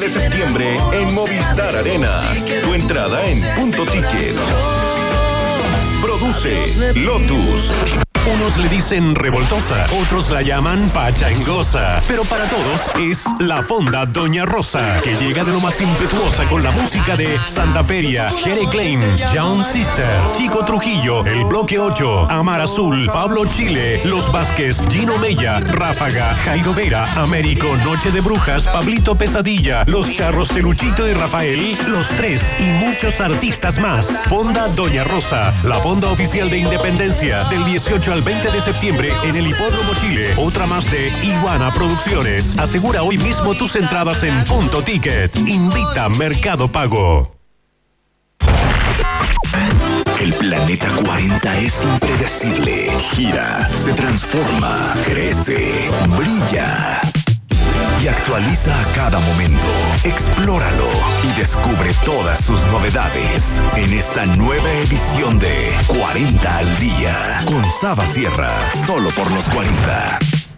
de septiembre en Movistar Arena. Tu entrada en Punto Ticket. Produce Lotus. Unos le dicen revoltosa, otros la llaman pachangosa, pero para todos es la Fonda Doña Rosa, que llega de lo más impetuosa con la música de Santa Feria, Jere Klein, Young Sister, Chico Trujillo, El Bloque 8, Amar Azul, Pablo Chile, Los Vázquez, Gino Mella, Ráfaga, Jairo Vera, Américo, Noche de Brujas, Pablito Pesadilla, Los Charros de Luchito y Rafael, Los Tres y muchos artistas más. Fonda Doña Rosa, la fonda oficial de Independencia, del 18 al 20 de septiembre en el Hipódromo Chile. Otra más de Iguana Producciones. Asegura hoy mismo tus entradas en Punto Ticket. Invita Mercado Pago. El Planeta 40 es impredecible. Gira, se transforma, crece, brilla y actualiza a cada momento. Explóralo y descubre todas sus novedades en esta nueva edición de 40 al Día con Saba Sierra, solo por los 40.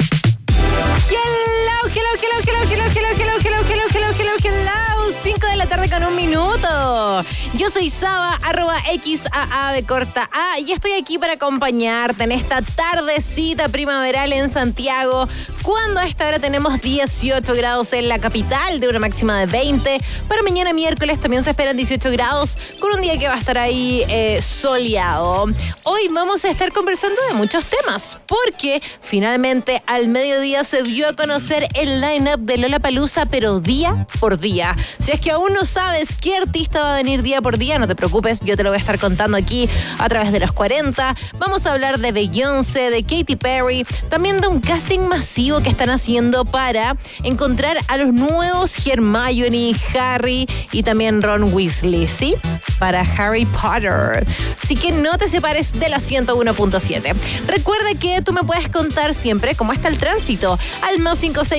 Hello, 5 de la tarde con 1 minuto. Yo soy Saba, @XAA de corta A, y estoy aquí para acompañarte en esta tardecita primaveral en Santiago, cuando a esta hora tenemos 18 grados en la capital, de una máxima de 20. Para mañana miércoles también se esperan 18 grados, con un día que va a estar ahí soleado. Hoy vamos a estar conversando de muchos temas, porque finalmente al mediodía se dio a conocer el line-up de Lollapalooza, pero día por día. Si es que aún no sabes qué artista va a venir día por día, no te preocupes, yo te lo voy a estar contando aquí a través de los 40. Vamos a hablar de Beyoncé, de Katy Perry, también de un casting masivo que están haciendo para encontrar a los nuevos Hermione, Harry y también Ron Weasley, ¿sí? Para Harry Potter. Así que no te separes de la 101.7. Recuerda que tú me puedes contar siempre cómo está el tránsito al más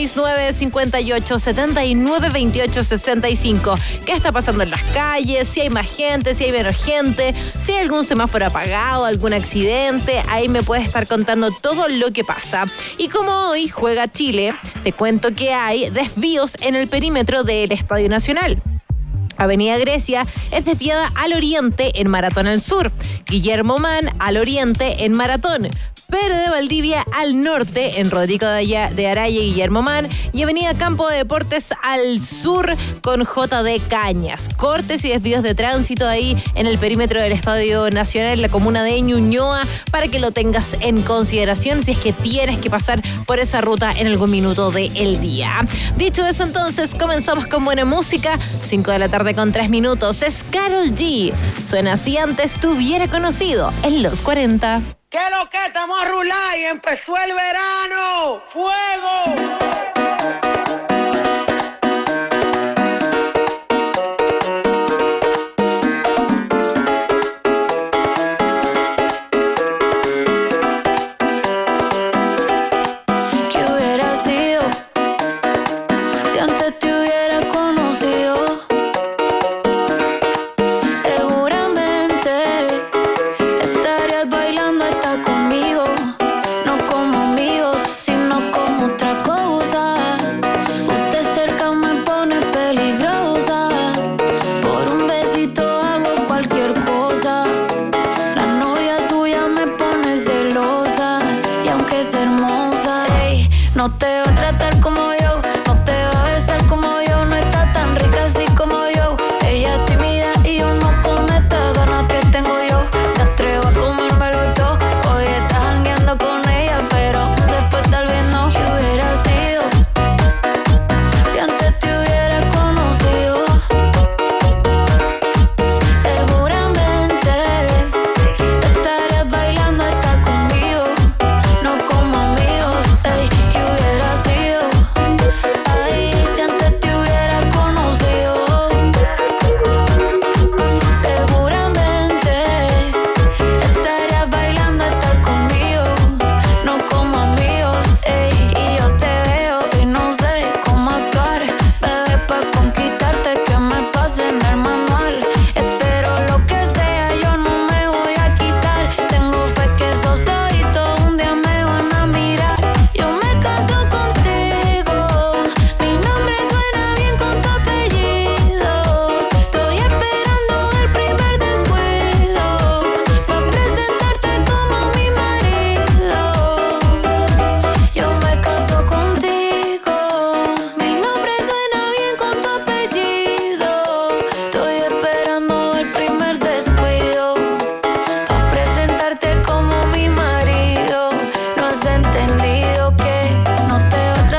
569-5879-2865. ¿Qué está pasando en las calles? Si hay más gente, si hay menos gente, si hay algún semáforo apagado, algún accidente. Ahí me puedes estar contando todo lo que pasa. Y como hoy juega Chile, te cuento que hay desvíos en el perímetro del Estadio Nacional. Avenida Grecia es desviada al oriente en Maratón al sur. Guillermo Mann al oriente en Maratón. Pedro de Valdivia al norte en Rodrigo de Araya y Guillermo Mann, y Avenida Campo de Deportes al sur con JD Cañas. Cortes y desvíos de tránsito ahí en el perímetro del Estadio Nacional en la comuna de Ñuñoa, para que lo tengas en consideración si es que tienes que pasar por esa ruta en algún minuto del día. Dicho eso, entonces comenzamos con buena música. 5 de la tarde con 3 minutos. Es Karol G. Suena así antes te hubiera conocido en los 40. ¿Qué es lo que estamos a rular y empezó el verano? ¡Fuego! No te va a tratar como yo, no te va a besar como yo, no está tan rica así como yo. Ella es tímida y yo no con estas ganas que tengo yo. Me atrevo a comérmelo todo. Hoy estás jangueando con ella, pero después tal vez no. ¿Qué hubiera sido si antes te hubiera conocido? Seguramente estarías bailando hasta conmigo, no como amigos. Ey, ¿qué hubiera sido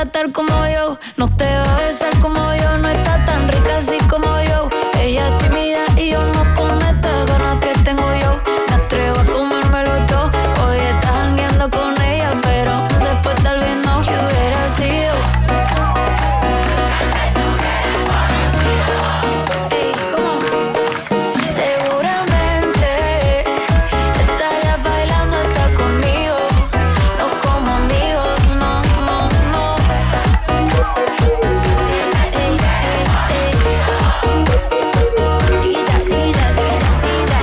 tratar como yo, no te va a besar como yo, no está tan rica así como yo. Ella es tímida y yo no con estas ganas que tengo yo. Me atrevo a comérmelo todo. Hoy estás jangueando con ella, pero después tal vez no. ¿Qué hubiera sido? Ey, ¿cómo? Seguramente estarías bailando hasta conmigo, no como amigos, no, no, no. Ey, ey, ey, ey. Tira, tira, tira, tira.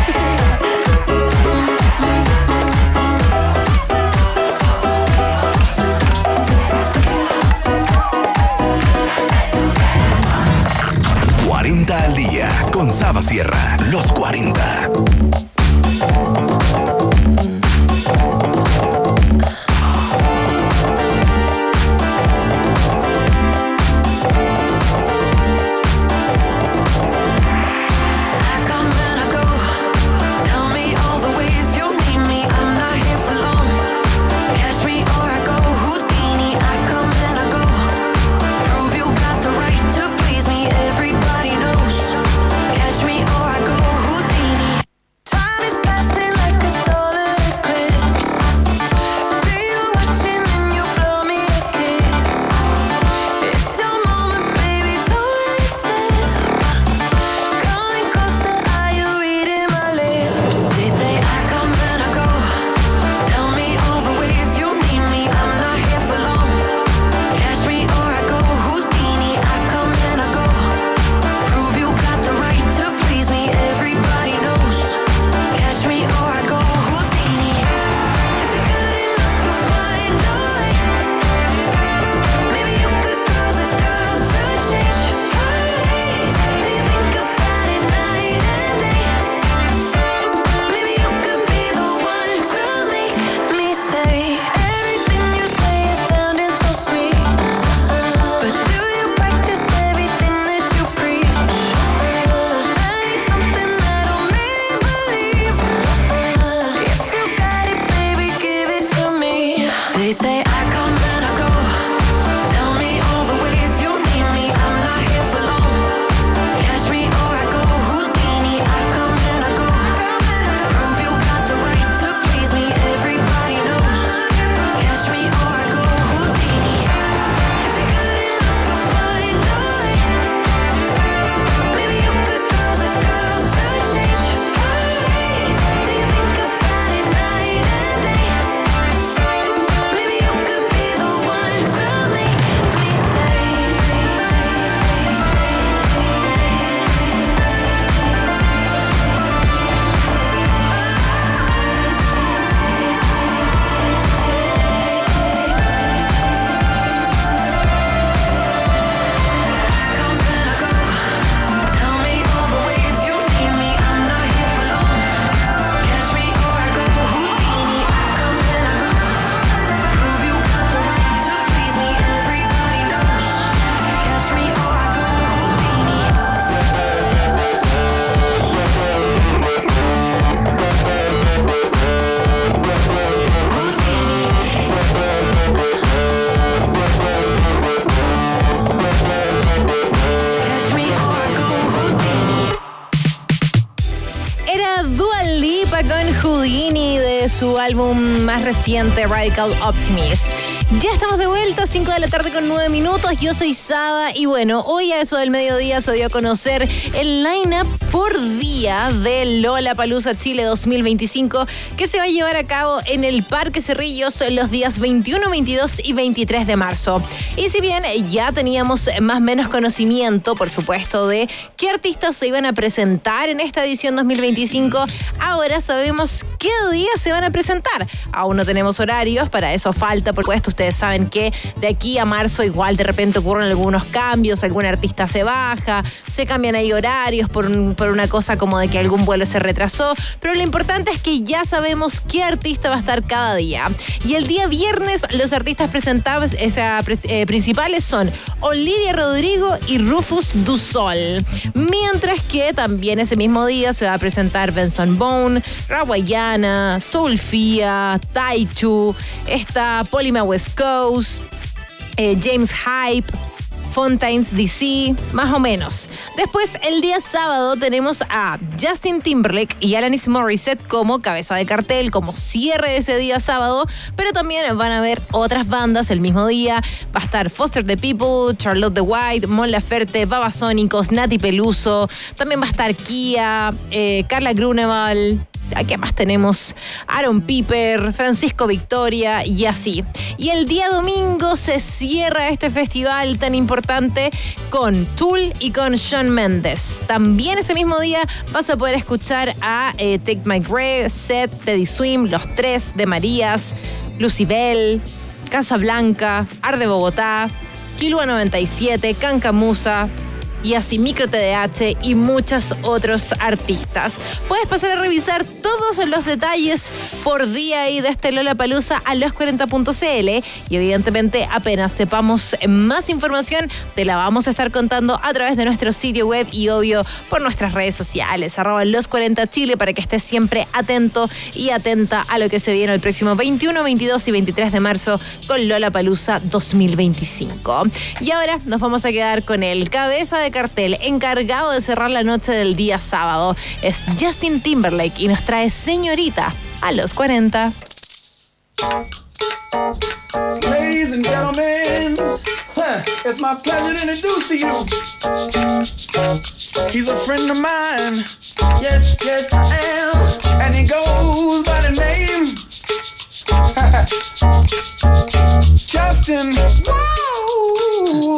40 al día con Saba Sierra. Los 40. Su álbum más reciente, Radical Optimist. Ya estamos de vuelta, 5 de la tarde con 9 minutos. Yo soy Saba y bueno, hoy a eso del mediodía se dio a conocer el line-up por día de Lollapalooza Chile 2025 que se va a llevar a cabo en el Parque Cerrillos los días 21, 22 y 23 de marzo. Y si bien ya teníamos más o menos conocimiento, por supuesto, de qué artistas se iban a presentar en esta edición 2025, ahora sabemos qué día se van a presentar. Aún no tenemos horarios, para eso falta, por supuesto. Ustedes saben que de aquí a marzo igual de repente ocurren algunos cambios, algún artista se baja, se cambian ahí horarios por una cosa como de que algún vuelo se retrasó, pero lo importante es que ya sabemos qué artista va a estar cada día. Y el día viernes los artistas presentados, principales son Olivia Rodrigo y Rufus Du Sol, mientras que también ese mismo día se va a presentar Benson Boone, Rawayana, Soulfia, Taichu, está Polima West Coast, James Hype, Fontaines DC, más o menos. Después, el día sábado, tenemos a Justin Timberlake y Alanis Morissette como cabeza de cartel, como cierre de ese día sábado, pero también van a haber otras bandas el mismo día. Va a estar Foster the People, Charlotte the White, Mon Laferte, Babasónicos, Nati Peluso, también va a estar Kia, Carla Gruneval. ¿Qué más tenemos? Aaron Piper, Francisco Victoria y así. Y el día domingo se cierra este festival tan importante con Tool y con Shawn Mendes. También ese mismo día vas a poder escuchar a Take My Breath, Seth, Teddy Swim, Los Tres de Marías, Lucibel, Casablanca, Arde Bogotá, Kilua 97, Cancamusa, y así Micro TDH y muchos otros artistas. Puedes pasar a revisar todos los detalles por día y de este Lollapalooza a los40.cl y evidentemente apenas sepamos más información te la vamos a estar contando a través de nuestro sitio web y obvio por nuestras redes sociales @los40chile para que estés siempre atento y atenta a lo que se viene el próximo 21, 22 y 23 de marzo con Lollapalooza 2025. Y ahora nos vamos a quedar con el cabeza de cartel encargado de cerrar la noche del día sábado. Es Justin Timberlake y nos trae Señorita a los 40. Ladies and gentlemen, it's my pleasure to introduce to you. He's a friend of mine. Yes, yes, I am. And he goes by the name Justin. Woo!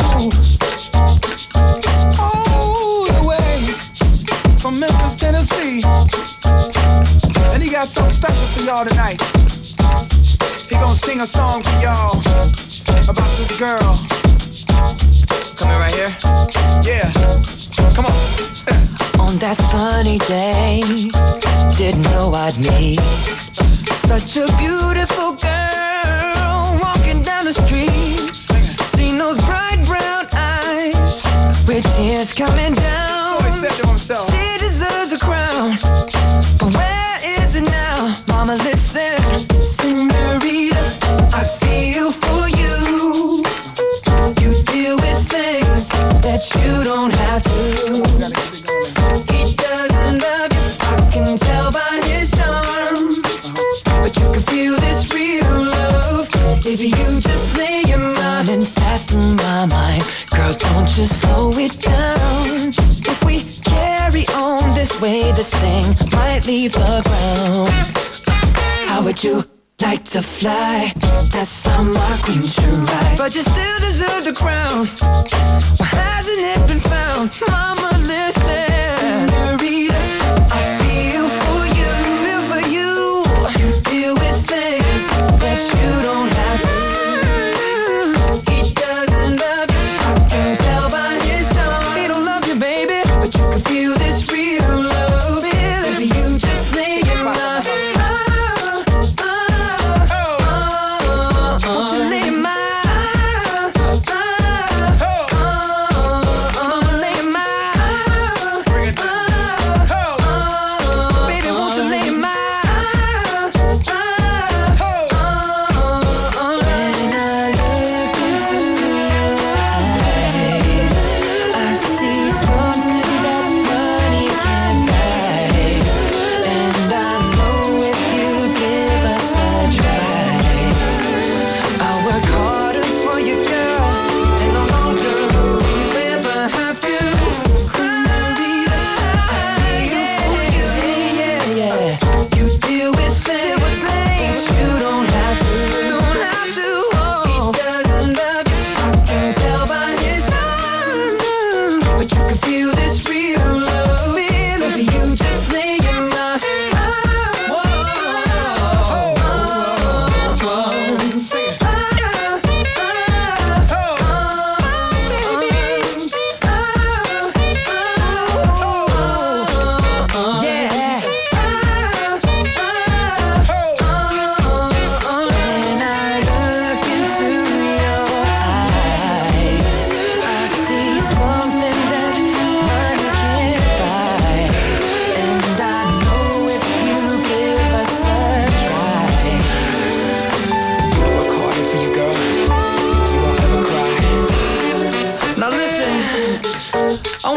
All the way from Memphis, Tennessee. And he got something special for y'all tonight. He gonna sing a song for y'all about this girl. Come in right here. Yeah. Come on. On that sunny day, didn't know I'd meet such a beautiful girl walking down the street. Seen those bright brown eyes with tears coming down. So he said to himself, she deserves a crown. But where is it now? Mama, listen. Senorita, I feel for you. You deal with things that you don't have to. He doesn't love you, I can tell by his charm. But you can feel this real love if you just lay your mind and fasten my mind. Girl, don't you slow it down. If we carry on this way, this thing might leave the ground. How would you like to fly? That's how my queen should ride. But you still deserve the crown. Why hasn't it been found? Mama, listen. Senorita, I feel for you. Feel for you. You deal with things that you don't have to. He doesn't love you, I can tell by his charm. He don't love you, baby, but you can feel this real love. Baby, you just lay your mind.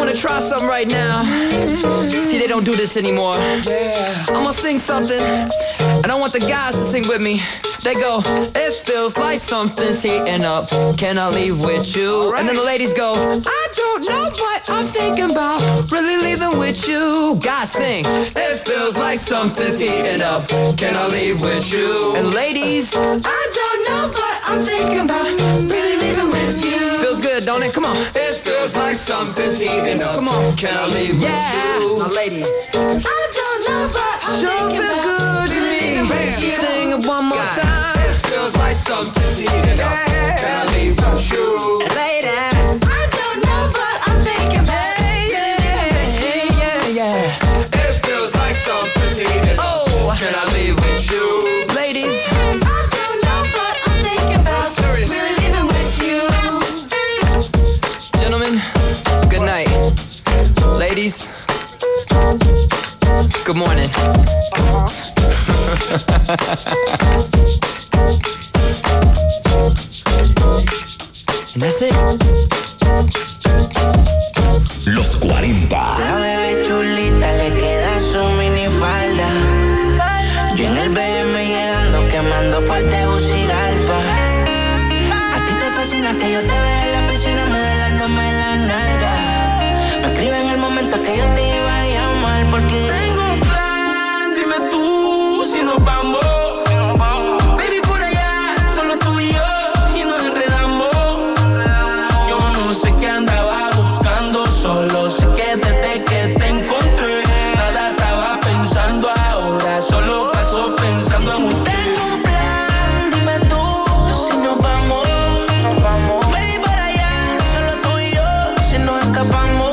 wanna try something right now. See, they don't do this anymore. I'm gonna sing something, and I want the guys to sing with me. They go, it feels like something's heating up. Can I leave with you? Right. And then the ladies go, I don't know what I'm thinking about. Really leaving with you. Guys sing, it feels like something's heating up. Can I leave with you? And ladies, I don't know what I'm thinking about. Really leaving with you. Feels good, don't it? Come on. It feels like something's heating up. Come on. Can I leave with you? Now ladies, I don't know what I'm thinking about. Sure feel good to me. Sing it one more time. It feels like something's heating up. Can I leave with you? Ladies, I don't know what I'm thinking about. Yeah. It feels like something's heating up. Oh, can I leave with you? Ladies, I don't know what I'm thinking about. Really leaving with you. Gentlemen, good night. Ladies, good morning. And that's it. Los 40. La bebé chulita le queda su minifalda. Yo en el BM llegando, quemando por Tegucigalpa. A ti te fascina que yo te vea en la piscina modelándome la nalga. Me escribe en el momento que yo te iba a llamar porque tengo un plan, dime tú si nos vamos. Baby, por allá, solo tú y yo, y nos enredamos. Yo no sé qué andaba buscando, solo sé que desde que te encontré, nada estaba pensando ahora, solo paso pensando en usted. tengo un plan, dime tú si nos vamos. Baby, por allá, solo tú y yo, si nos escapamos.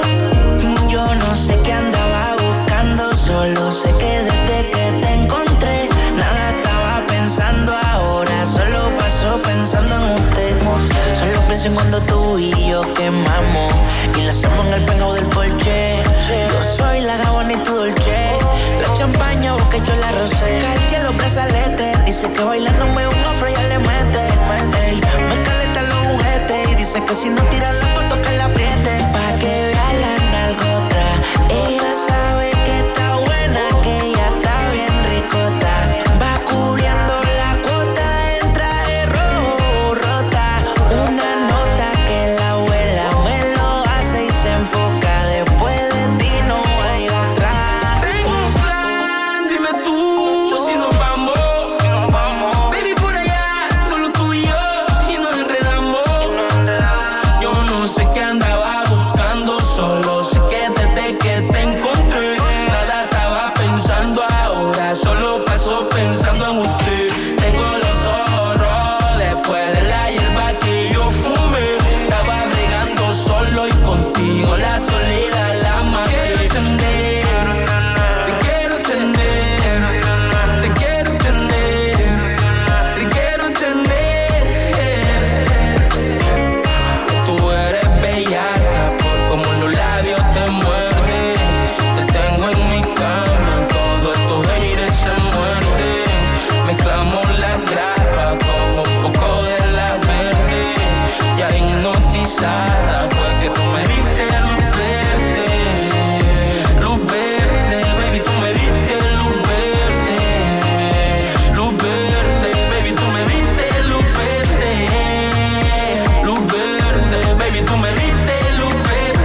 Yo no sé qué andaba buscando, solo sé que desde que te encontré, nada estaba pensando ahora, solo paso pensando en usted. Solo pienso en cuando tú y yo quemamos y la hacemos en el pengao del Porsche. Yo soy la Gabbana y tu Dolce, la champaña porque yo la rosé. Cartier los brazaletes, dice que bailándome un afro ya le mete. Ey, me caleta los juguetes y dice que si no tira la foto que la apriete. Pa' que vea la nalgota, ella sabe que está buena, que ella está bien ricota. Va cubriendo la cuota en traje rojo rota. Una nota que la abuela me lo hace y se enfoca. Después de ti no hay otra. Tengo un plan, dime tú si nos vamos. Baby, por allá, solo tú y yo, y nos enredamos. Yo no sé qué andaba buscando, solo sé que desde que te encontré, nada estaba pensando ahora, solo paso pensando en usted. Tengo los ojos rojos después de la hierba que yo fumé. Estaba bregando solo y contigo la soledad la maté. Te quiero entender, te quiero entender, te quiero entender. Que tú eres bellaca por como los labios te muerden. Te tengo en mi cama, todos estos aires se muerden. Mezclamos la grapa con un poco de la verde. Ya hipnotizada fue que tú me diste luz verde, baby, tú me diste luz verde, baby, tú me diste luz verde, baby, tú me diste luz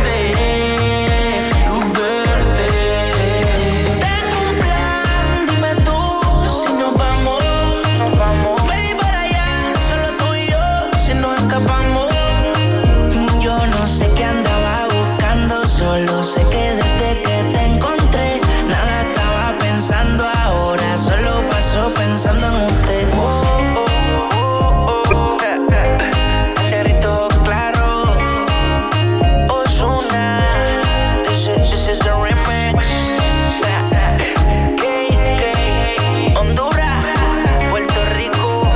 verde. Tengo un plan, dime tú si nos vamos. Baby, para allá, solo tú y yo, si nos escapamos. Yo no sé qué andaba buscando, solo sé que desde que te encontré, nada estaba pensando ahora, solo paso pensando en usted. Negrito claro, Ozuna, this is the remix. Honduras, Puerto Rico,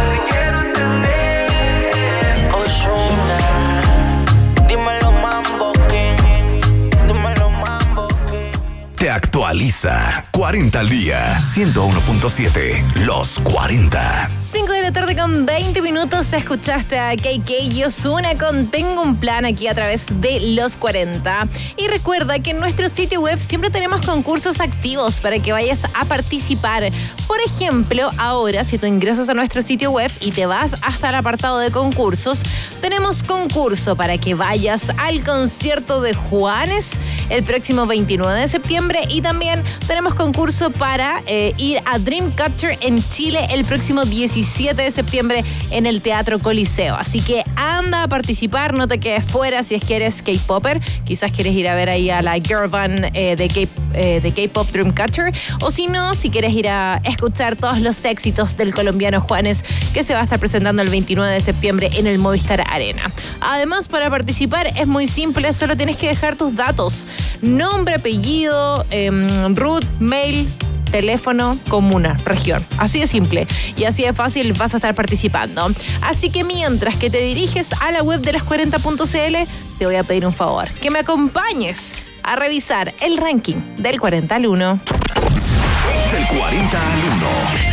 Ozuna. Dímelo Mambo King, dímelo Mambo King. Te actualiza. 40 al día. 101.7, los 40. 5 de la tarde con 20 minutos. Escuchaste a KK y Ozuna con Tengo un Plan aquí a través de los 40. Y recuerda que en nuestro sitio web siempre tenemos concursos activos para que vayas a participar. Por ejemplo, ahora si tú ingresas a nuestro sitio web y te vas hasta el apartado de concursos, tenemos concurso para que vayas al concierto de Juanes el próximo 29 de septiembre y también tenemos concurso para ir a Dreamcatcher en Chile el próximo 17 de septiembre en el Teatro Coliseo. Así que anda a participar, no te quedes fuera si es que eres K-Popper, quizás quieres ir a ver ahí a la girl band de K-Pop Dreamcatcher, o si no, si quieres ir a escuchar todos los éxitos del colombiano Juanes que se va a estar presentando el 29 de septiembre en el Movistar Arena. Además, para participar es muy simple, solo tienes que dejar tus datos: nombre, apellido, root, mail, teléfono, comuna, región. Así de simple y así de fácil vas a estar participando. Así que mientras que te diriges a la web de las40.cl, te voy a pedir un favor, que me acompañes a revisar el ranking del 40 al 1. Del 40 al 1.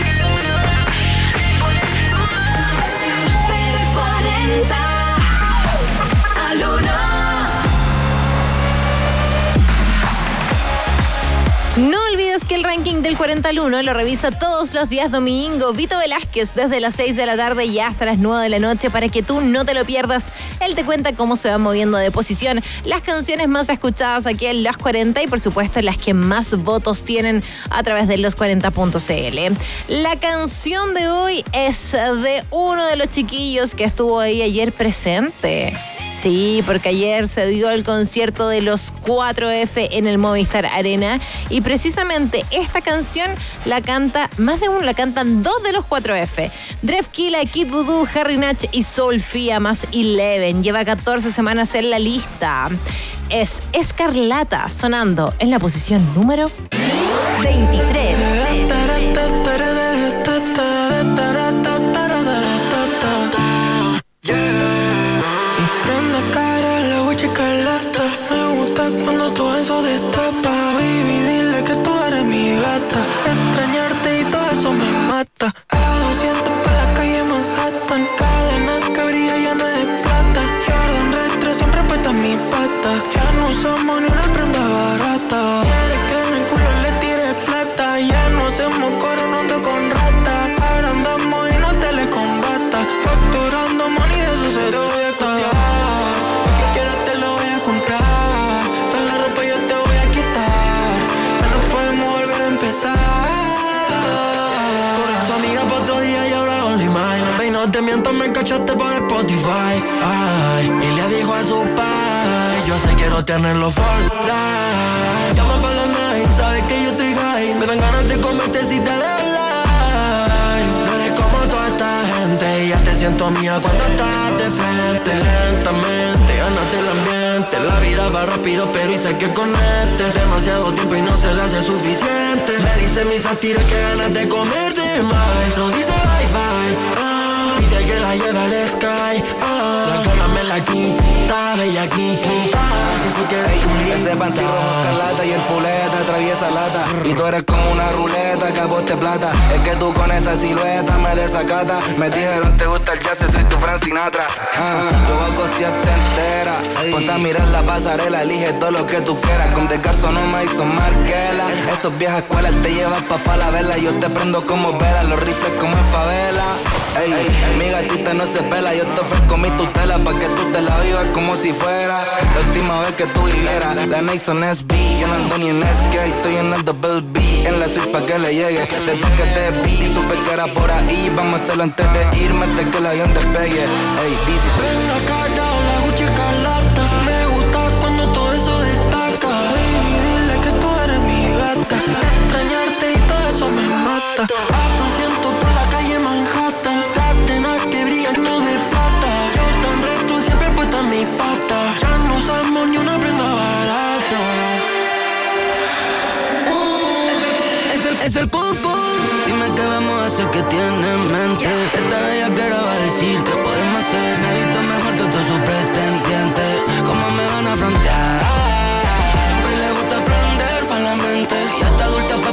Del 40 al 1. No olvides que el ranking del 40 al 1 lo revisa todos los días domingo Vito Velázquez desde las 6 de la tarde y hasta las 9 de la noche para que tú no te lo pierdas. Él te cuenta cómo se van moviendo de posición las canciones más escuchadas aquí en Los 40 y por supuesto las que más votos tienen a través de los40.cl. La canción de hoy es de uno de los chiquillos que estuvo ahí ayer presente. Sí, porque ayer se dio el concierto de los 4F en el Movistar Arena y precisamente esta canción la canta más de uno, la cantan dos de los 4F. Drefkila, Kid Voodoo, Harry Nach y Soulfia más Eleven. Lleva 14 semanas en la lista. Es Escarlata sonando en la posición número 23. Me gusta cuando todo eso destapa. Baby, dile que tú eres mi gata. Extrañarte y todo eso me mata. A200 pa' la calle Manhattan. Cadenas que brilla llena de plata. Jordan Retro siempre puesta mi pata. Ya no usamos ni una prenda barata. Quiere que en el culo le tire plata. Ya no hacemos coro, no ando con rata. Ahora andamos y no te le combata. Facturando money, de eso se lo voy a contar. No te mientas, me cachaste por Spotify. Ay, y le dijo a su pai, yo sé quiero tenerlo for life. Llama pa' la night, sabes que yo estoy high. Me dan ganas de comerte si te doy like. No eres como toda esta gente, ya te siento mía cuando estás de frente. Lentamente, gánate el ambiente. La vida va rápido, pero hice que conecte. Demasiado tiempo y no se le hace suficiente. Me dice mi sátira que ganas de comerte más. No dice bye-bye. Pide que la lleve al sky. La cama me la quita, bella quita. Si quieres chulita. Ese panty rojo escarlata y el fuleta atraviesa lata. Y tú eres como una ruleta que aposte plata. Es que tú con esa silueta me desacata. Me dijeron te gusta el jazz, soy tu Frank Sinatra. Yo voy a costearte entera. Ponte a mirar la pasarela, elige todo lo que tú quieras. Con Descarso no me hizo Marquela. Esos viejas escuelas te llevan pa' Falabella. Yo te prendo como Vera, los rifles como en favela. Ey, mi gatita no se pela, yo te ofrezco mi tutela pa' que tú te la vivas como si fuera la última vez que tú vivieras. La Nixon SB, yo no ando ni en SK, estoy en el Double B, en la suite pa' que le llegue. Desde que te vi, supe que era por ahí, vamos a hacerlo antes de irme, antes que el avión despegue. Ey, dice. En la cara, la Gucci Escarlata, me gusta cuando todo eso destaca. Baby, dile que tú eres mi gata. Extrañarte y todo eso me mata. A200 por la calle Manhattan. Cadenas que brillan no de plata. Jordan Retro siempre puesta en mi pata. Ya no usamos ni una prenda barata. Es el coco. Dime qué vamos a hacer, que tiene en mente. Esta bella que va a decir que podemos hacer. Me he visto mejor que todos sus pretendientes. ¿Cómo me van a frontear? Siempre le gusta prender pa' la mente. Y está adulta pa'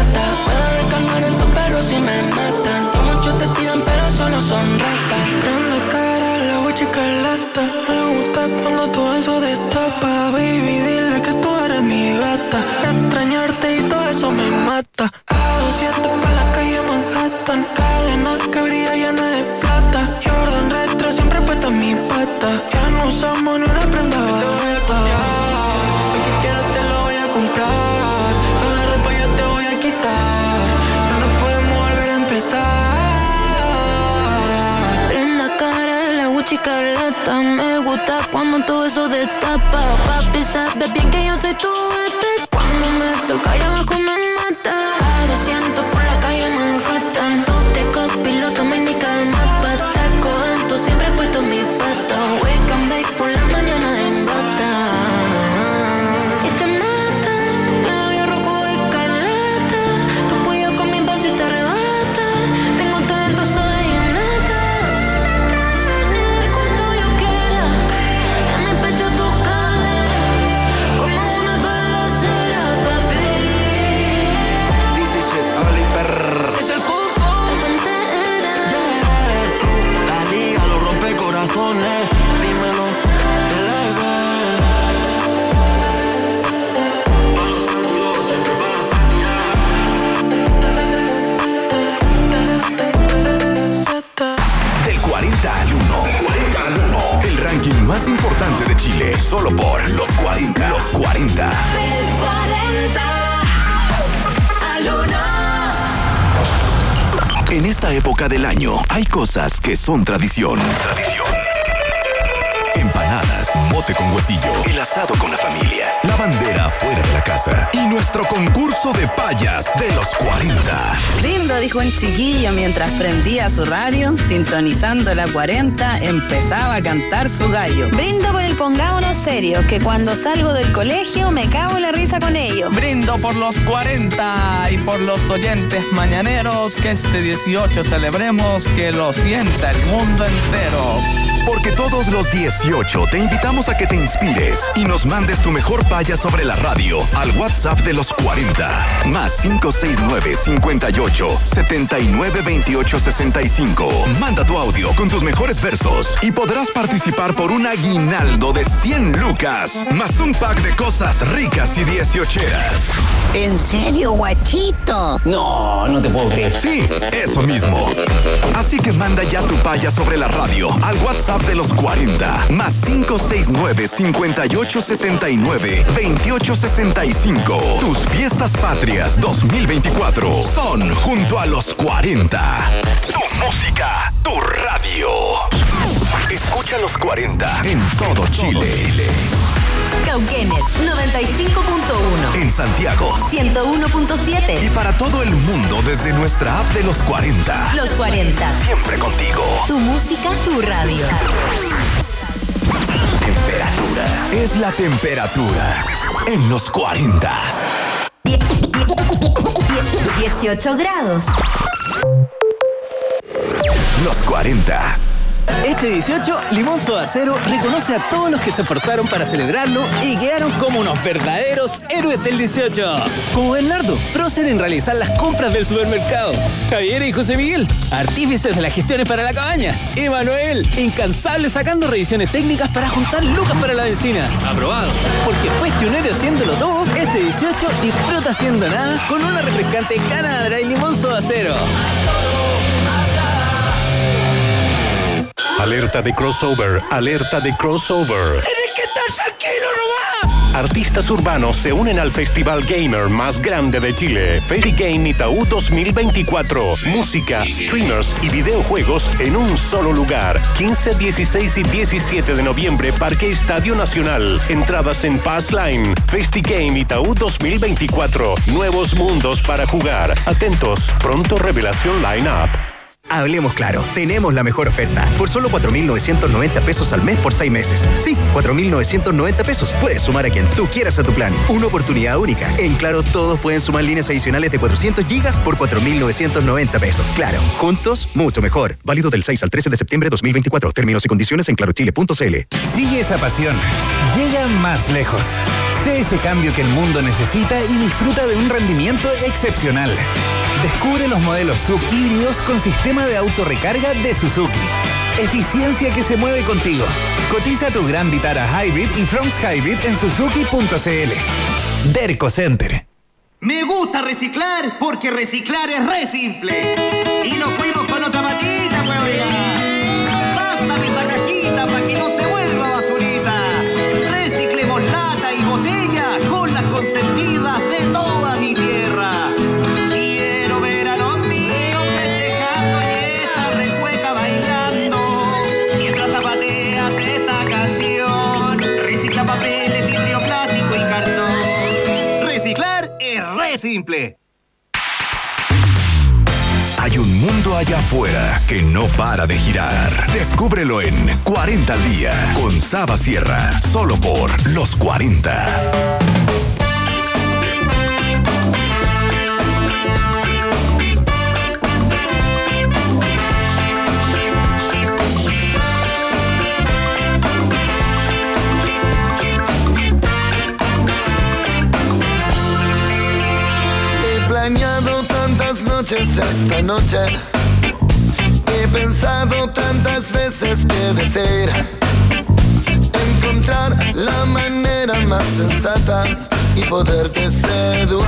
gata. Puedo descargar en tu perro si me matan. Que muchos te tiran pero solo son ratas. Prende cara, la voy chicolata. Me gusta cuando todo eso destapa. Baby, dile que tú eres mi gata. Extrañarte y todo eso me mata. A200 pa' la calle Manhattan. Cadena que brilla llena de plata. Jordan retro siempre puesta en mi pata. Ya no usamos ni una prenda barata. Lo que quieras te lo voy a comprar. Toda la ropa yo te voy a quitar. Ya no podemos volver a empezar. Prenda cara, la Gucci Carlata. Me gusta cuando todo eso destapa. Papi sabe bien que yo soy tu bebé. Cuando me toca allá abajo me mata. A200 por la calle Manhattan. Tú te copiloto, me indica el mapa. Taco alto, siempre he puesto mi pata. Wake and bake por la mañana en bata. Y te matan, el labio rojo de Escarlata. Tu cuello con mi vaso y te arrebata. Tengo talento, soy innata. Tener cuando yo quiera. En mi pecho tu cadera. Como una balacera, papi. Dice shit, Oliver. Es el poco. La liga lo rompe corazones. Dímelo, eleve. Palos activos, siempre vas a tirar. Del 40 al 1. El ranking más importante de Chile. Solo por los 40. Los 40. Del 40 al 1. En esta época del año hay cosas que son tradición. Empanadas, mote con huesillo, el asado con la familia, la bandera fuera de la casa y nuestro concurso de payas de los 40. Lindo, dijo un chiquillo mientras prendía su radio, sintonizando la 40, empezaba a cantar su gallo. Brindo por el pongámonos serios, que cuando salgo del colegio me cago en la risa con ellos. Brindo por los 40 y por los oyentes mañaneros, que este 18 celebremos, que lo sienta el mundo entero. Porque todos los 18 te invitamos a que te inspires y nos mandes tu mejor paya sobre la radio al WhatsApp de los 40 más 569-58-79-28-65. Manda tu audio con tus mejores versos y podrás participar por un aguinaldo de 100 lucas más un pack de cosas ricas y 18eras. ¿En serio, guachito? No, no te puedo creer. Sí, eso mismo. Así que manda ya tu paya sobre la radio al WhatsApp de los 40 más 569-58-79-28-65. Tus fiestas patrias 2024 son junto a los 40. Tu música, tu radio. Escucha los 40 en todo Chile. Cauquenes 95.1. En Santiago 101.7. y para todo el mundo desde nuestra app de los 40. Los 40. Siempre contigo. Tu música, tu radio. Temperatura. Es la temperatura en los 40. 18 grados. Los 40. Este 18, Limón Soda Cero reconoce a todos los que se esforzaron para celebrarlo y quedaron como unos verdaderos héroes del 18. Como Bernardo, prócer en realizar las compras del supermercado. Javier y José Miguel, artífices de las gestiones para la cabaña. Y Manuel, incansable sacando revisiones técnicas para juntar lucas para la benzina. Aprobado. Porque fuiste un héroe haciéndolo todo, este 18 disfruta haciendo nada con una refrescante Canadá Dry Limón Soda Cero. Alerta de crossover, alerta de crossover. ¡Tienes que estar tranquilo nomás! Artistas urbanos se unen al festival gamer más grande de Chile, FestiGame Itaú 2024. Música, streamers y videojuegos en un solo lugar. 15, 16 y 17 de noviembre, Parque Estadio Nacional. Entradas en Passline. FestiGame Itaú 2024. Nuevos mundos para jugar. Atentos, pronto revelación line-up. Hablemos claro, tenemos la mejor oferta. Por solo 4.990 pesos al mes por 6 meses. Sí, 4.990 pesos. Puedes sumar a quien tú quieras a tu plan. Una oportunidad única. En Claro, todos pueden sumar líneas adicionales de 400 gigas por 4.990 pesos. Claro, juntos, mucho mejor. Válido del 6 al 13 de septiembre de 2024. Términos y condiciones en clarochile.cl. Sigue esa pasión. Llega más lejos. Sé ese cambio que el mundo necesita y disfruta de un rendimiento excepcional. Descubre los modelos SUV híbridos con sistema de autorrecarga de Suzuki. Eficiencia que se mueve contigo. Cotiza tu Gran Vitara Hybrid y Fronx Hybrid en suzuki.cl. Derco Center. Me gusta reciclar porque reciclar es re simple. Y nos fuimos con otra patita, pues oiga. Pásame esa cajita para que no se vuelva basurita. Reciclemos lata y botella con las consentidas de toda mi tierra. Quiero ver a los míos festejando y esta recueca bailando. Mientras zapateas esta canción. Recicla papeles, vidrio, plástico y cartón. Reciclar es re simple. Hay un mundo allá afuera que no para de girar. Descúbrelo en 40 al día con Saba Sierra, solo por Los 40. He planeado tantas noches esta noche. He pensado tantas veces que desear encontrar la manera más sensata y poderte seducir.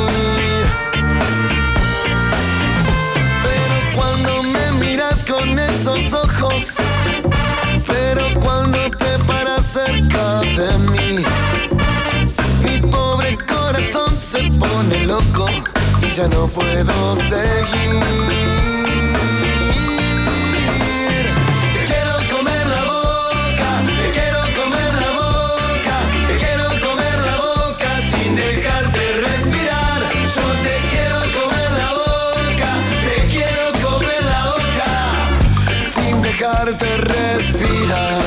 Pero cuando me miras con esos ojos, pero cuando te paras cerca de mí, mi pobre corazón se pone loco y ya no puedo seguir. Te quiero comer la boca, te quiero comer la boca, te quiero comer la boca sin dejarte respirar. Yo te quiero comer la boca, te quiero comer la boca sin dejarte respirar.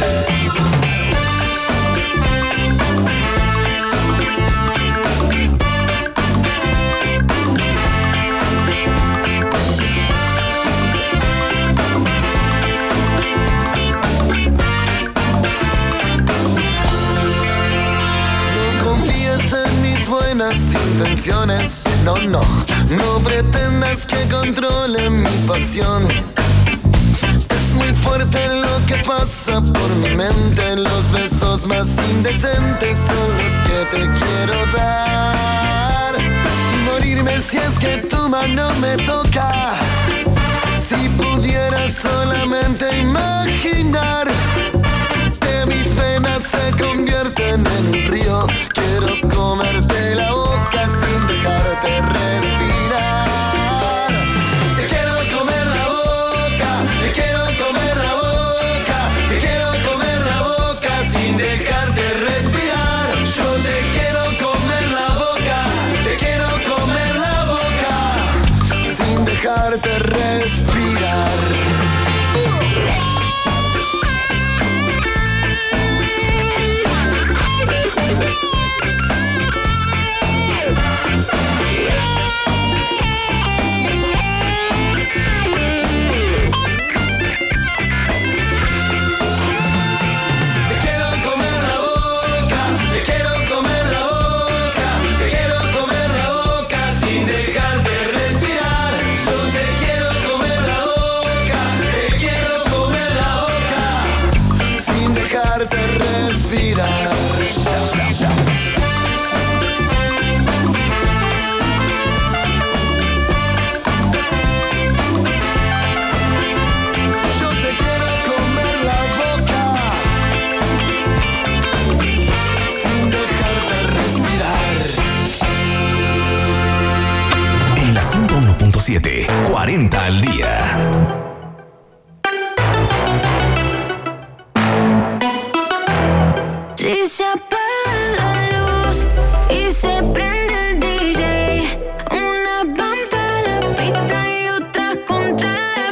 Intenciones, no pretendas que controle mi pasión. Es muy fuerte lo que pasa por mi mente. Los besos más indecentes son los que te quiero dar. Morirme si es que tu mano me toca. Si pudiera solamente imaginar que mis venas se convierten en un río. Quiero comerte la boca sin dejarte respirar. Te quiero comer la boca, te quiero comer la boca, te quiero comer la boca sin dejarte respirar. Yo te quiero comer la boca, te quiero comer la boca sin dejarte respirar. En la 101.7, 40 al día. Si se apaga la luz y se prende el DJ, una van para la pista y otra contra la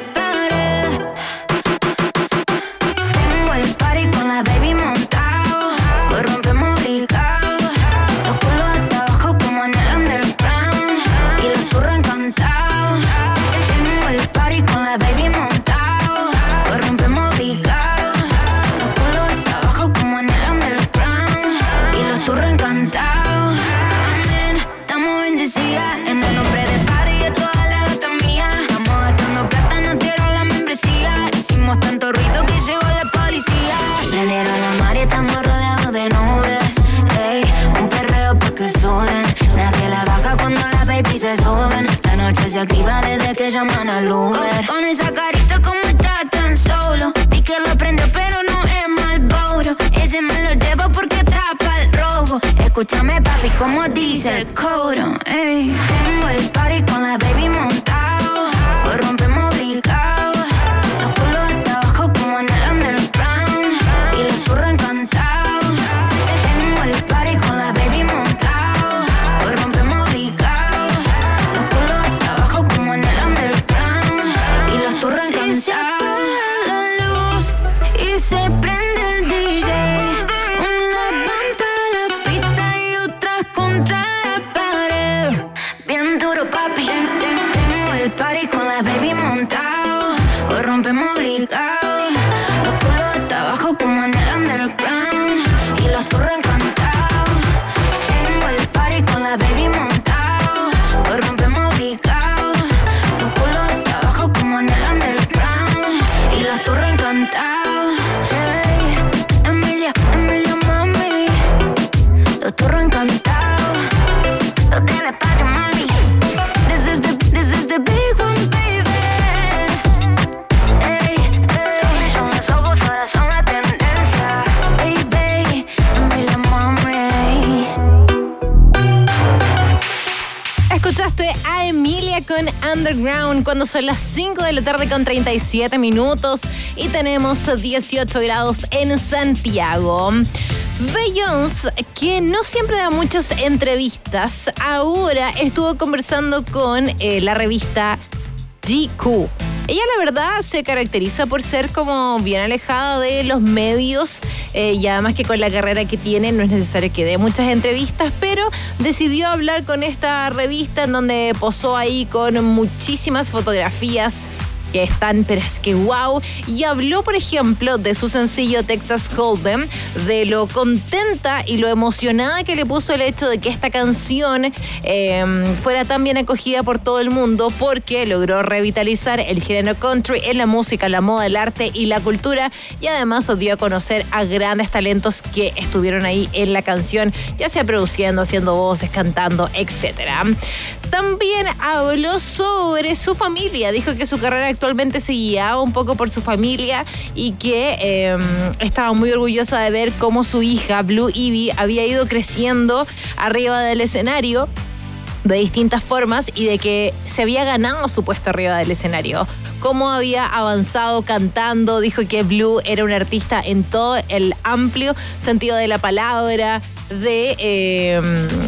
noche se activa desde que llaman al Uber. Con esa carita como está tan solo. Di que lo prendió pero no es Marlboro. Ese me lo llevo porque tapa el robo. Escúchame papi como dice el coro. Ey. Tengo el party con la baby montado. Pues rompemos obligado. Los culos hasta abajo como en el underground. Y los turros encantados. Tengo el party con la baby montado. Pues rompemos obligado. Los culos hasta abajo como en el underground. Y los turros encantados. Se apaga la luz y se prende el DJ. Una van para la pista y otras contra la pared. Bien duro papi. Tengo el party con la baby montado. Hoy rompemos obligado. Los culos hasta abajo como en el underground. Y los turros encantados. Tengo el party con la baby montado. Hoy rompemos obligado. Los culos hasta abajo como en el underground. Y los turros encantados. Hey, Emilia, Emilia mami. Los turros encantados. No tiene espacio mami. This is the big one baby. Hey, hey. Son los ojos ahora son la tendencia. Baby, Emilia mami. Escuchaste a Emilia con Underground cuando son las 5 de la tarde con 37 minutos y tenemos 18 grados en Santiago. Beyoncé, que no siempre da muchas entrevistas, ahora estuvo conversando con la revista GQ. Ella la verdad se caracteriza por ser como bien alejada de los medios y además que con la carrera que tiene no es necesario que dé muchas entrevistas, pero decidió hablar con esta revista en donde posó ahí con muchísimas fotografías que están, pero es que wow, y habló por ejemplo de su sencillo Texas Hold'em, de lo contenta y lo emocionada que le puso el hecho de que esta canción fuera tan bien acogida por todo el mundo porque logró revitalizar el género country en la música, la moda, el arte y la cultura, y además dio a conocer a grandes talentos que estuvieron ahí en la canción, ya sea produciendo, haciendo voces, cantando, etcétera. También habló sobre su familia, dijo que su carrera actualmente se guiaba un poco por su familia y que estaba muy orgullosa de ver cómo su hija, Blue Ivy, había ido creciendo arriba del escenario de distintas formas y de que se había ganado su puesto arriba del escenario. Cómo había avanzado cantando, dijo que Blue era una artista en todo el amplio sentido de la palabra, de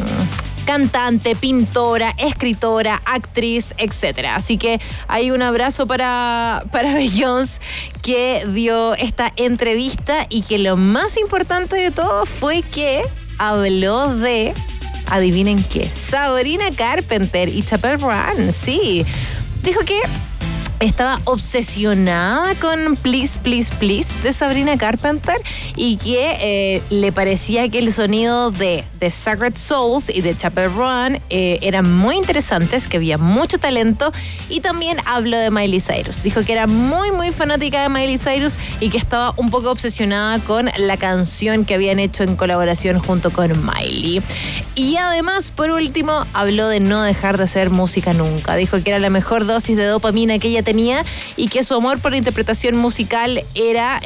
cantante, pintora, escritora, actriz, etc. Así que hay un abrazo para Beyoncé, que dio esta entrevista y que lo más importante de todo fue que habló de, adivinen qué, Sabrina Carpenter y Chappell Roan. Sí, dijo que estaba obsesionada con Please, Please, Please de Sabrina Carpenter y que le parecía que el sonido de Sacred Souls y de Chappell Roan eran muy interesantes, que había mucho talento, y también habló de Miley Cyrus. Dijo que era muy, muy fanática de Miley Cyrus y que estaba un poco obsesionada con la canción que habían hecho en colaboración junto con Miley. Y además, por último, habló de no dejar de hacer música nunca. Dijo que era la mejor dosis de dopamina que ella tenía y que su amor por la interpretación musical era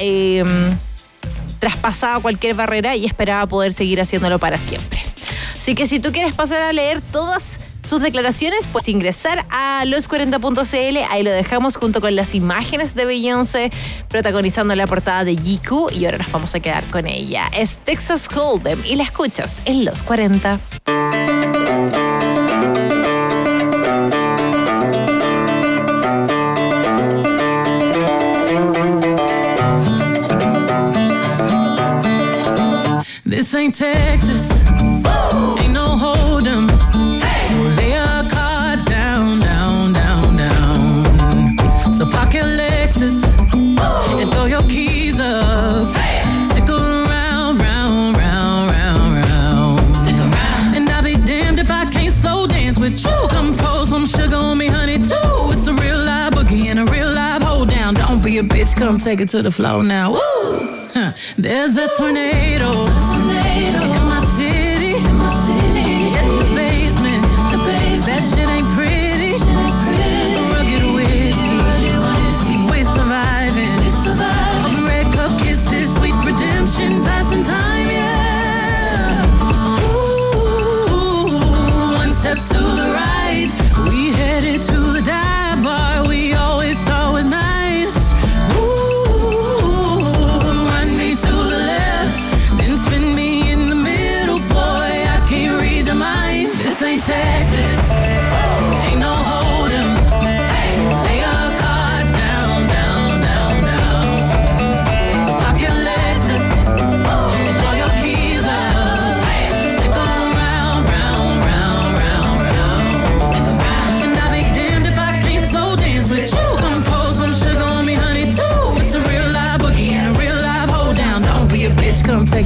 traspasaba cualquier barrera y esperaba poder seguir haciéndolo para siempre. Así que si tú quieres pasar a leer todas sus declaraciones, puedes ingresar a los40.cl, ahí lo dejamos junto con las imágenes de Beyoncé protagonizando la portada de GQ, y ahora nos vamos a quedar con ella. Es Texas Hold'em y la escuchas en Los 40. This ain't Texas, ain't no hold'em. So lay our cards down, down, down, down. So park your Lexus and throw your keys up. Stick around, round, round, round, round. Stick around. And I'll be damned if I can't slow dance with you. Come pour some sugar on me, honey, too. It's a real live boogie and a real live hold down. Don't be a bitch, come take it to the floor now. Woo! There's a tornado. In my city. It's the basement. That shit ain't pretty.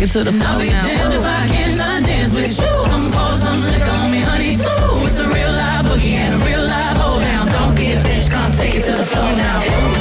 it to the floor now. I'll be damned if I cannot dance with you. Come pour some liquor on me, honey, too. It's a real live boogie and a real live hold down. Don't be a bitch, come take it to the floor now.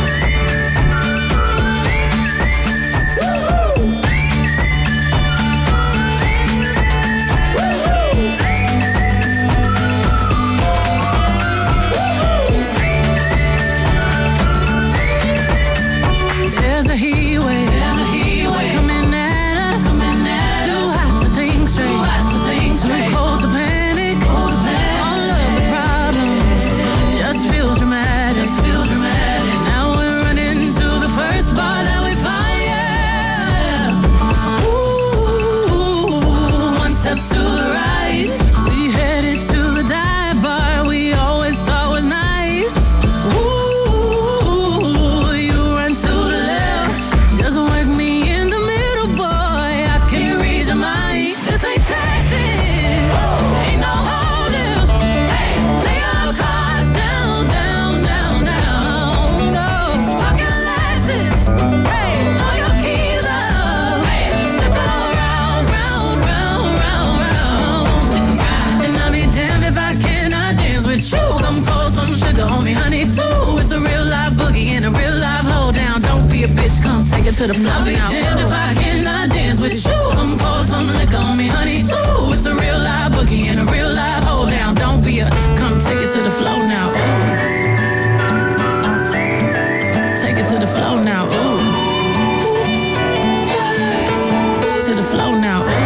Take it to the floor. I'll be damned if I cannot dance with you. Come pour some liquor on me, honey, too. It's a real live boogie and a real live hold down. Don't be a come take it to the floor now. Ooh. Take it to the floor now. Ooh. Oops. Spurs. To the floor now. Ooh.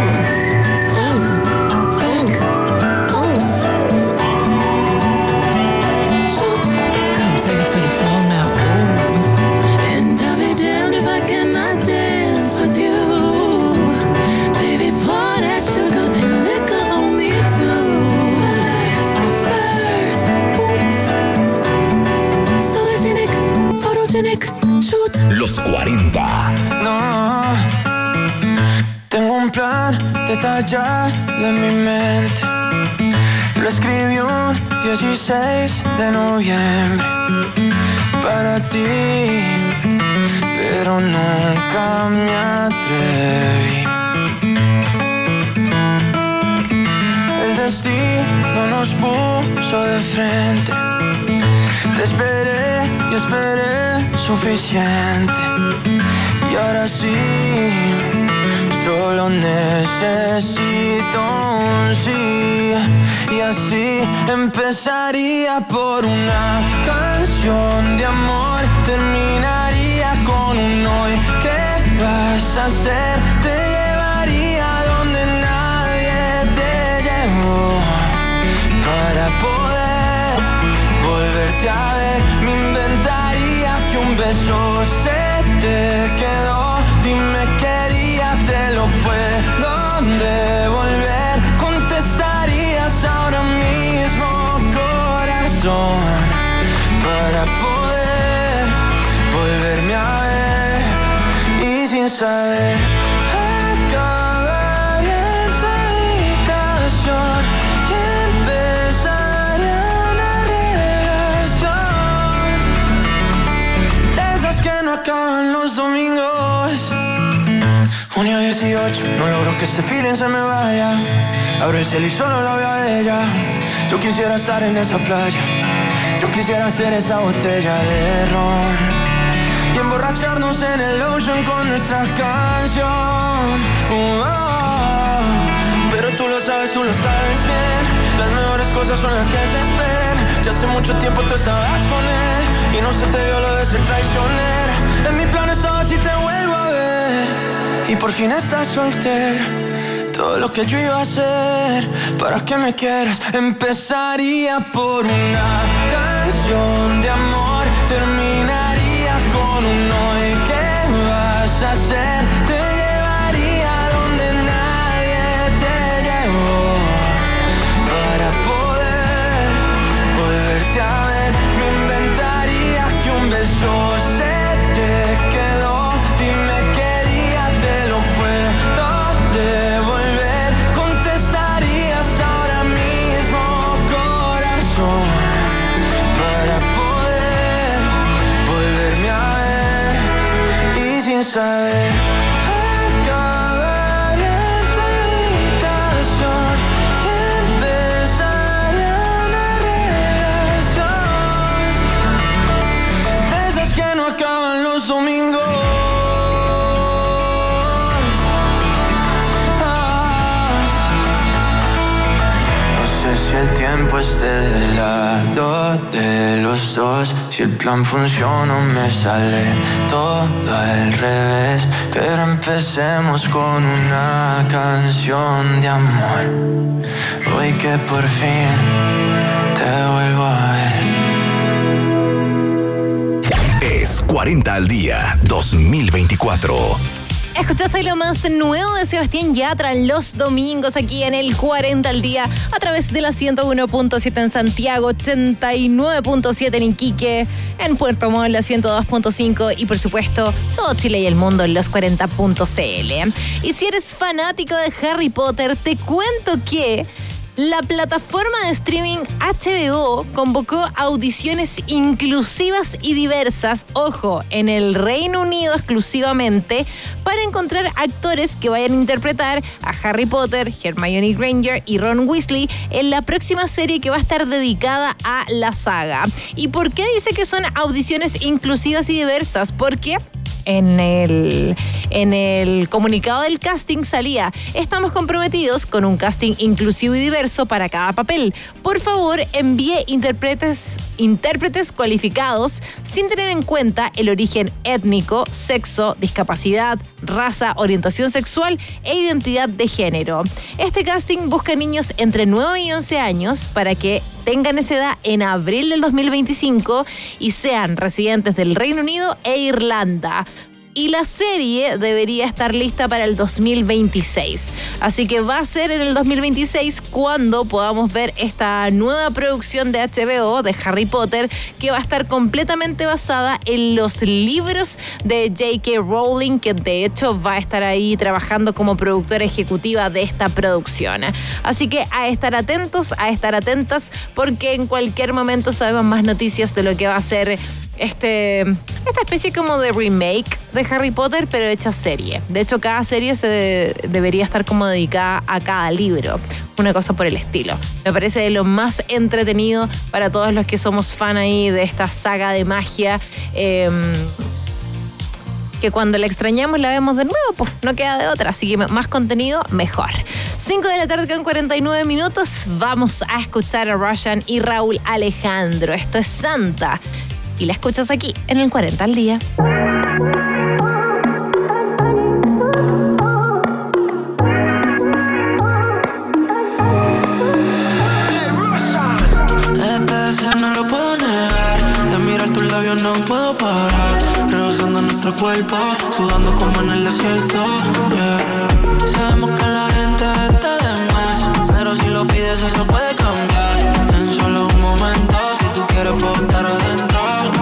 Los 40. No, tengo un plan detallado en mi mente. Lo escribí un 16 de noviembre para ti, pero nunca me atreví. El destino nos puso de frente. Te esperé y esperé suficiente. Y ahora sí, solo necesito un sí. Y así empezaría por una canción de amor. Terminaría con un hoy. ¿Qué vas a hacer? Te llevaría donde nadie te llevó. Para poder volverte a ver, me inventaría que un beso se te quedó. Dime qué día te lo puedo devolver. Contestarías ahora mismo, corazón, para poder volverme a ver. Y sin saber acabar en tu habitación y empezar una relación de esas que no acaban los domingos. Junio 18, no logro que este feeling se me vaya. Abro el cielo y solo la veo a ella. Yo quisiera estar en esa playa. Yo quisiera ser esa botella de ron y emborracharnos en el ocean con nuestra canción. Pero tú lo sabes bien. Las mejores cosas son las que se esperan. Ya hace mucho tiempo tú estabas con él y no se te dio lo de ser traicionera. En mi plan estaba si te vuelvo a ver. Y por fin estás soltera. Todo lo que yo iba a hacer para que me quieras. Empezaría por una canción de amor. Terminaría con un hoy. ¿Qué vas a hacer? Te llevaría donde nadie te llevó. Para poder volverte a ver, me inventaría que un beso se te quedó. Dime qué día te lo puedo devolver. Contestarías ahora mismo, corazón, para poder volverme a ver. Y sin saber acabar tiempo esté del lado de los dos. Si el plan funciona me sale todo al revés. Pero empecemos con una canción de amor. Hoy que por fin te vuelvo a ver. Es 40 al día 2024. Escuchaste lo más nuevo de Sebastián Yatra los domingos aquí en el 40 al día a través de la 101.7 en Santiago, 89.7 en Iquique, en Puerto Montt la 102.5 y por supuesto todo Chile y el mundo en los 40.cl. Y si eres fanático de Harry Potter, te cuento que la plataforma de streaming HBO convocó audiciones inclusivas y diversas, ojo, en el Reino Unido exclusivamente, para encontrar actores que vayan a interpretar a Harry Potter, Hermione Granger y Ron Weasley en la próxima serie que va a estar dedicada a la saga. ¿Y por qué dice que son audiciones inclusivas y diversas? Porque en el comunicado del casting salía: estamos comprometidos con un casting inclusivo y diverso para cada papel. Por favor, envíe intérpretes cualificados sin tener en cuenta el origen étnico, sexo, discapacidad, raza, orientación sexual e identidad de género. Este casting busca niños entre 9 y 11 años para que tengan esa edad en abril del 2025 y sean residentes del Reino Unido e Irlanda. Y la serie debería estar lista para el 2026. Así que va a ser en el 2026 cuando podamos ver esta nueva producción de HBO de Harry Potter, que va a estar completamente basada en los libros de J.K. Rowling, que de hecho va a estar ahí trabajando como productora ejecutiva de esta producción. Así que a estar atentos, a estar atentas, porque en cualquier momento sabemos más noticias de lo que va a ser esta especie como de remake de Harry Potter, pero hecha serie. De hecho, cada serie debería estar como dedicada a cada libro, una cosa por el estilo. Me parece de lo más entretenido para todos los que somos fan ahí de esta saga de magia, que cuando la extrañamos la vemos de nuevo, pues no queda de otra. Así que más contenido, mejor. 5 de la tarde con 49 minutos. Vamos a escuchar a Russian y Raúl Alejandro. Esto es Santa. Y la escuchas aquí en el 40 al día. Este deseo no lo puedo negar. De mirar tus labios no puedo parar. Rebosando nuestro cuerpo, sudando como en el desierto. Yeah. Sabemos que la gente está de más, pero si lo pides eso puede cambiar. En solo un momento, si tú quieres puedo estar adentro.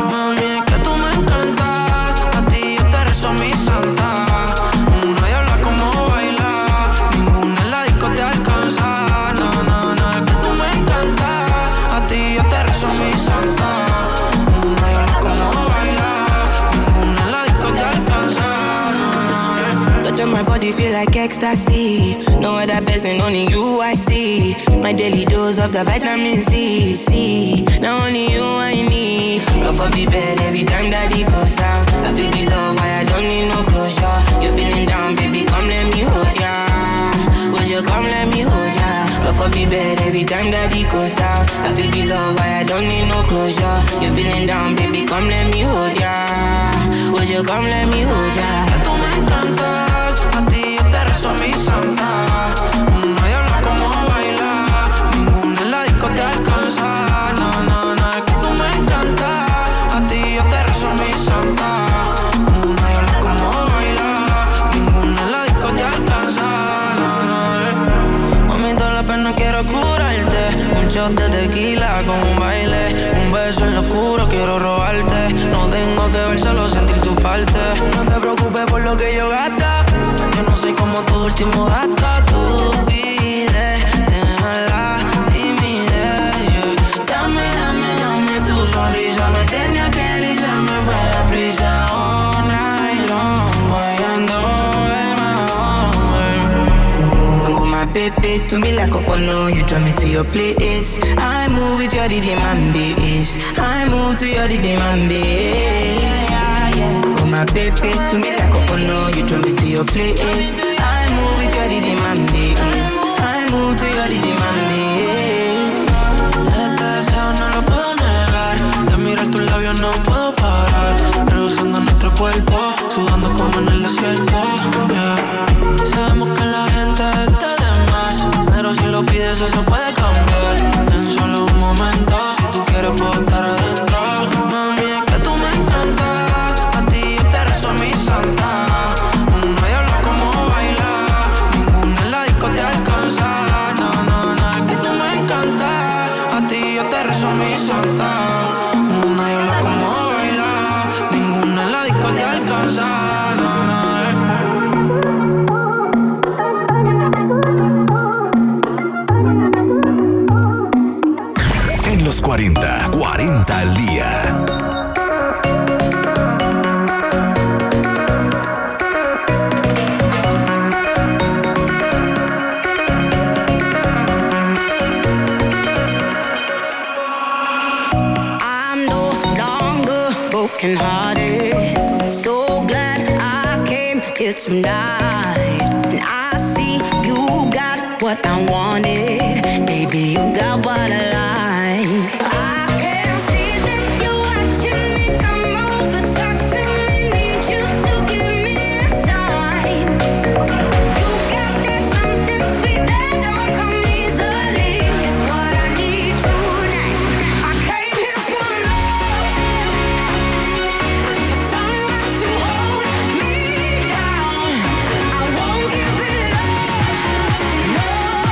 My body feel like ecstasy. No other person, only you I see. My daily dose of the vitamin C. Now only you I need. Love of the bed every time that it goes down. I feel the love, why I don't need no closure. You feeling down, baby, come let me hold ya. Would you come let me hold ya? Love of the bed every time that it goes down. I feel the love, why I don't need no closure. You feeling down, baby, come let me hold ya. Would you come let me hold ya? Tú me encantas. A ti yo te rezo mi santa. Nadie habla como bailar. Ninguna en la disco te alcanza. Es que tú me encantas. A ti yo te rezo mi santa. Nadie habla como bailar. Ninguna en la disco te alcanza. Mami, toda la pena quiero curarte. Un shot de tequila con un baile. Un beso en lo oscuro quiero robarte. No tengo que ver, solo sentir tu parte. No te preocupes por lo que yo gasta. Yo no soy como tu último gasto. Tú pides, déjala timidez, yeah. Dame tu sonrisa. Me tenía que erizar, me fue la prisa. All night long, guayando el mahón. Oh my baby, to me like a no. You draw me to your place. I move with your demand base. I move to your demand base. My baby, to me like a no, you draw me to your place. I move with your demand. I move to your demand. día. Brokenhearted, so glad I came here tonight. And I see you got what I wanted, baby, you got what I like. I can see that you're watching me. Come over, talk to me, need you to give me a sign. You got that something sweet that don't come easily. It's what I need tonight. I came here for love. Someone to hold me down. I won't give it up. No,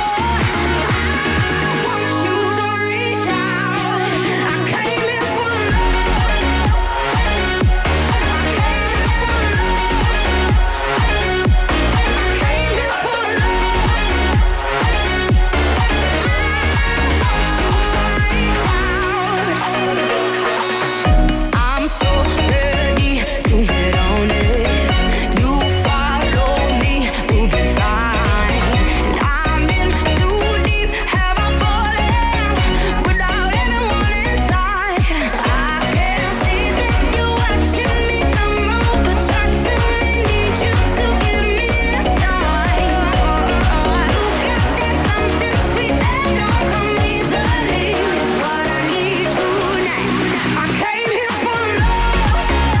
I want you to reach out. I came here for love. I came here for love. I came here for love. I'm so ready to get on it. You follow me, we'll be fine. And I'm in too deep. Have I fallen without anyone inside? I can see that you're watching me. Come over, talk to me. Need you to give me a sign. You got that something sweet that don't come easily. It's what I need tonight. I came here for love.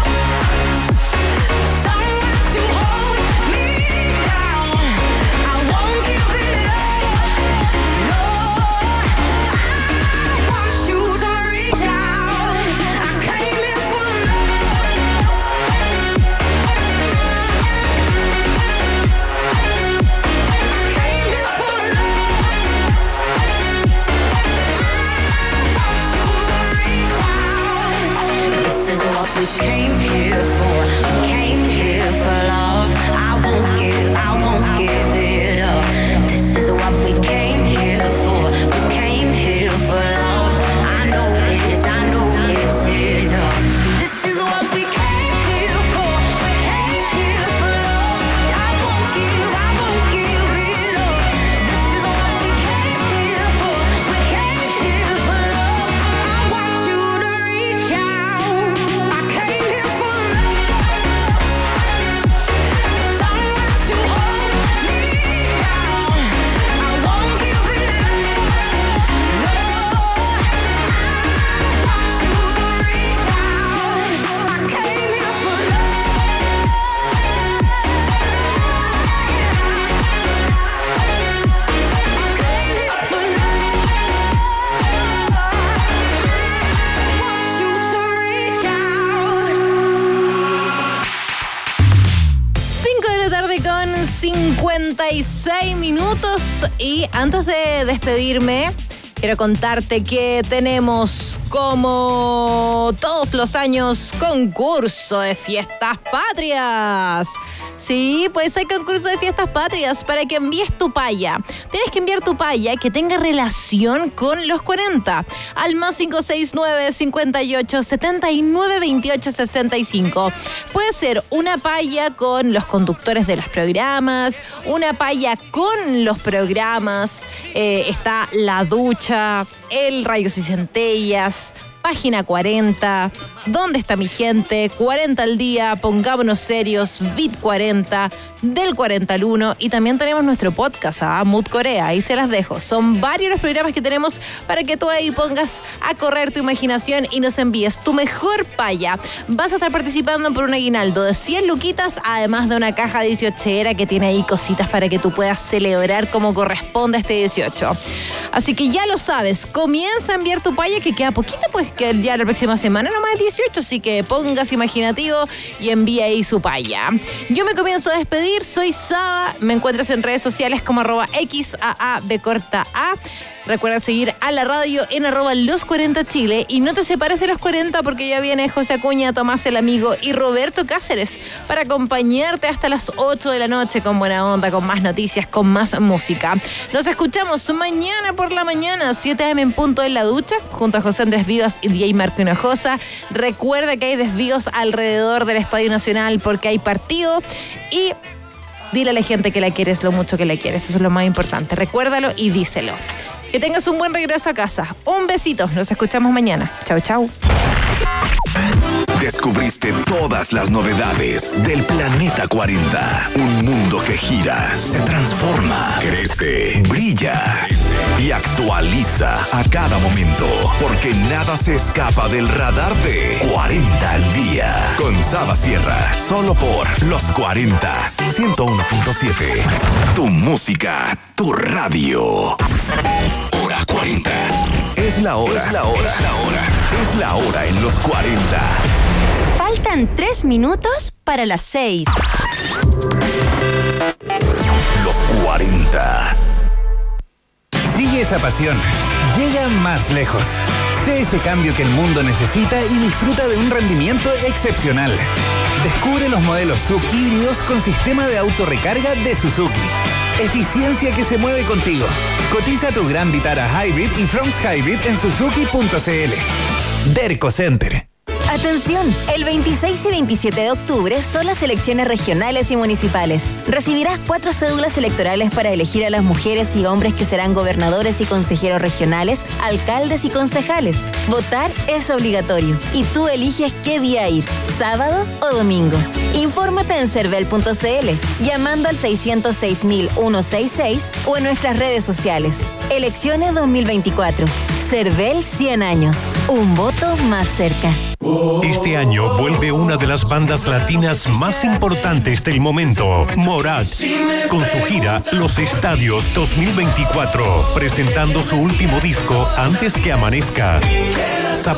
Someone to hold me down. I won't give it up. No, I want you to reach out. I came here for love. I came here for love. This is what we came here for. We came here for love. I won't give it up. This is what we came here for. We came here for love. I know it's it up. This is what we came here for. We came here for love. I won't give it up. This is what we came here for. We came here for love. I want you to reach out. I came here for love. Someone to hold me down. I won't give it up. No, I want you to reach out. I came here for De la tarde con 56 minutos y antes de despedirme quiero contarte que tenemos como todos los años concurso de fiestas patrias. Sí, pues hay concurso de fiestas patrias para que envíes tu paya. Tienes que enviar tu paya que tenga relación con los 40 al más 569 58 79 28 65. Puede ser una paya con los conductores de los programas, una paya con los programas, está La Ducha, El Rayos y Centellas, Página 40, ¿Dónde está mi gente? 40 al día, Pongámonos serios, Beat 40, Del 40 al 1 y también tenemos nuestro podcast, Mood Corea, ahí se las dejo. Son varios los programas que tenemos para que tú ahí pongas a correr tu imaginación y nos envíes tu mejor paya. Vas a estar participando por un aguinaldo de 100 luquitas, además de una caja 18era que tiene ahí cositas para que tú puedas celebrar como corresponde a este 18. Así que ya lo sabes, comienza a enviar tu paya que queda poquito, pues que ya la próxima semana nomás es 18, así que pongas imaginativo y envía ahí su paya. Yo me comienzo a despedir, soy Saba, me encuentras en redes sociales como @XAABcorta A. Recuerda seguir a la radio en @los40chile y no te separes de los 40 porque ya viene José Acuña, Tomás el Amigo y Roberto Cáceres para acompañarte hasta las 8 de la noche con buena onda, con más noticias, con más música. Nos escuchamos mañana por la mañana, 7 a.m. en punto en la ducha, junto a José Andrés Vivas y DJ Marco Hinojosa. Recuerda que hay desvíos alrededor del Estadio Nacional porque hay partido y dile a la gente que la quieres lo mucho que la quieres. Eso es lo más importante. Recuérdalo y díselo. Que tengas un buen regreso a casa. Un besito. Nos escuchamos mañana. Chau, chau. Descubriste todas las novedades del Planeta 40. Un mundo que gira, se transforma, crece, brilla y actualiza a cada momento. Porque nada se escapa del radar de 40 al día. Con Saba Sierra, solo por Los 40. 101.7. Tu música, tu radio. Hora 40. Es la hora. Es la hora. Es la hora en Los 40. Faltan 3 minutos para las 6. Los 40. Sigue esa pasión. Llega más lejos. Sé ese cambio que el mundo necesita y disfruta de un rendimiento excepcional. Descubre los modelos SUV híbridos con sistema de autorrecarga de Suzuki. Eficiencia que se mueve contigo. Cotiza tu Gran Vitara Hybrid y Fronx Hybrid en suzuki.cl. Derco Center. Atención, el 26 y 27 de octubre son las elecciones regionales y municipales. Recibirás 4 cédulas electorales para elegir a las mujeres y hombres que serán gobernadores y consejeros regionales, alcaldes y concejales. Votar es obligatorio y tú eliges qué día ir, sábado o domingo. Infórmate en cervel.cl, llamando al 606.166 o en nuestras redes sociales. Elecciones 2024. Cervel 100 años. Un voto más cerca. Este año vuelve una de las bandas latinas más importantes del momento, Morat, con su gira Los Estadios 2024, presentando su último disco Antes que Amanezca.